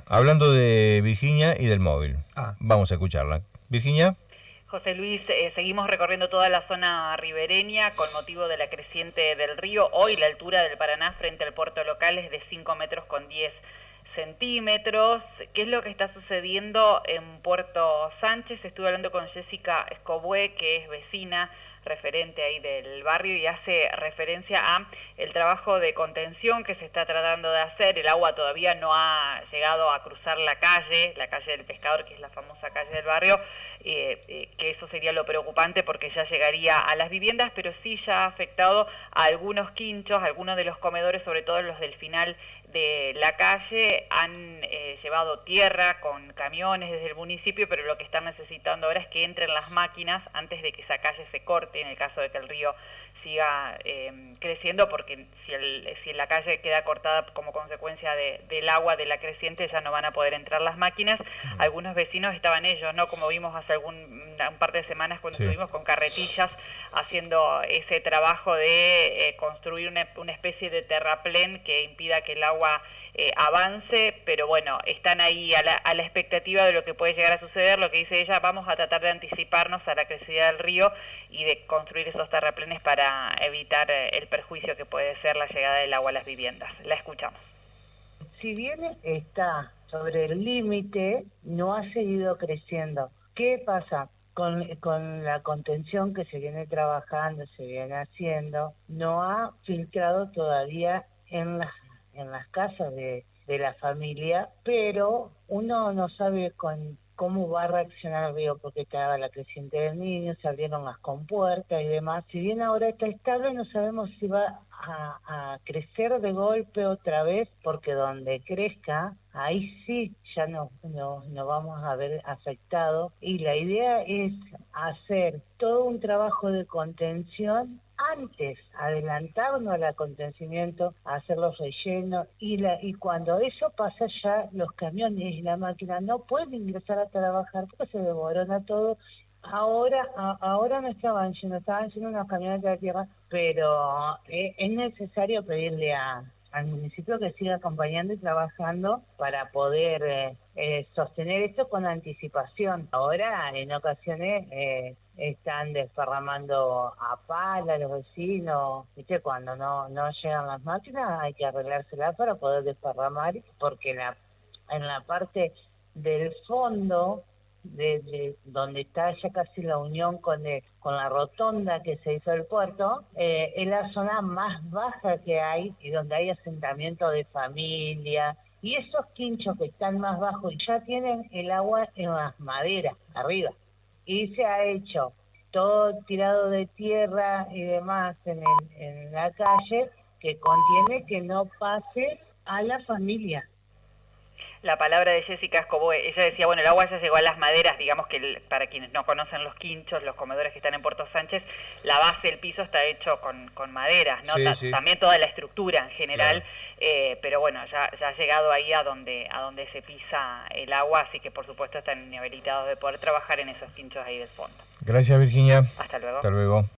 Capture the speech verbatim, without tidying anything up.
hablando de Virginia y del móvil. Ah. Vamos a escucharla. Virginia. José Luis, eh, seguimos recorriendo toda la zona ribereña con motivo de la creciente del río. Hoy la altura del Paraná frente al puerto local es de cinco metros con diez centímetros. ¿Qué es lo que está sucediendo en Puerto Sánchez? Estuve hablando con Jessica Escobué, que es vecina, referente ahí del barrio, y hace referencia a el trabajo de contención que se está tratando de hacer. El agua todavía no ha llegado a cruzar la calle, la calle del Pescador, que es la famosa calle del barrio, eh, eh, que eso sería lo preocupante porque ya llegaría a las viviendas, pero sí ya ha afectado a algunos quinchos, algunos de los comedores, sobre todo los del final de la calle. Han eh, llevado tierra con camiones desde el municipio, pero lo que están necesitando ahora es que entren las máquinas antes de que esa calle se corte, en el caso de que el río siga eh, creciendo, porque si, el, si la calle queda cortada como consecuencia de, del agua de la creciente, ya no van a poder entrar las máquinas. Uh-huh. Algunos vecinos estaban ellos, ¿no? Como vimos hace algún un par de semanas cuando sí. estuvimos con carretillas haciendo ese trabajo de eh, construir una, una especie de terraplén que impida que el agua eh, avance, pero bueno, están ahí a la, a la expectativa de lo que puede llegar a suceder. Lo que dice ella, vamos a tratar de anticiparnos a la crecida del río y de construir esos terraplenes para evitar eh, el perjuicio que puede ser la llegada del agua a las viviendas. La escuchamos. Si bien está sobre el límite, no ha seguido creciendo. ¿Qué pasa? Con, con la contención que se viene trabajando, se viene haciendo, no ha filtrado todavía en las, en las casas de, de la familia, pero uno no sabe con cómo va a reaccionar el río, porque estaba la creciente del Niño, se abrieron las compuertas y demás. Si bien ahora está estable, no sabemos si va a, a crecer de golpe otra vez, porque donde crezca, ahí sí ya no, no, no vamos a ver afectado. Y la idea es hacer todo un trabajo de contención antes, adelantarnos al contenimiento, hacer los rellenos, y, la, y cuando eso pasa ya los camiones y la máquina no pueden ingresar a trabajar porque se desborona todo. Ahora a, ahora no estaban yendo, estaban yendo unos camiones de la tierra, pero eh, es necesario pedirle a, al municipio que siga acompañando y trabajando para poder eh, eh, sostener esto con anticipación. Ahora en ocasiones eh, están desparramando a pala los vecinos, ¿viste? Cuando no, no llegan las máquinas hay que arreglárselas para poder desparramar, porque la, en la parte del fondo, de, de donde está ya casi la unión con, el, con la rotonda que se hizo el puerto, eh, es la zona más baja que hay y donde hay asentamiento de familia, y esos quinchos que están más bajos ya tienen el agua en las maderas arriba, y se ha hecho todo tirado de tierra y demás en, el, en la calle que contiene que no pase a la familia. La palabra de Jessica Escoboe, ella decía, bueno, el agua ya llegó a las maderas, digamos que el, para quienes no conocen los quinchos, los comedores que están en Puerto Sánchez, la base del piso está hecho con, con maderas, ¿no? Sí, Ta sí. También toda la estructura en general, claro. eh, pero bueno, ya, ya ha llegado ahí a donde, a donde se pisa el agua, así que por supuesto están inhabilitados de poder trabajar en esos quinchos ahí del fondo. Gracias, Virginia. Hasta luego. Hasta luego.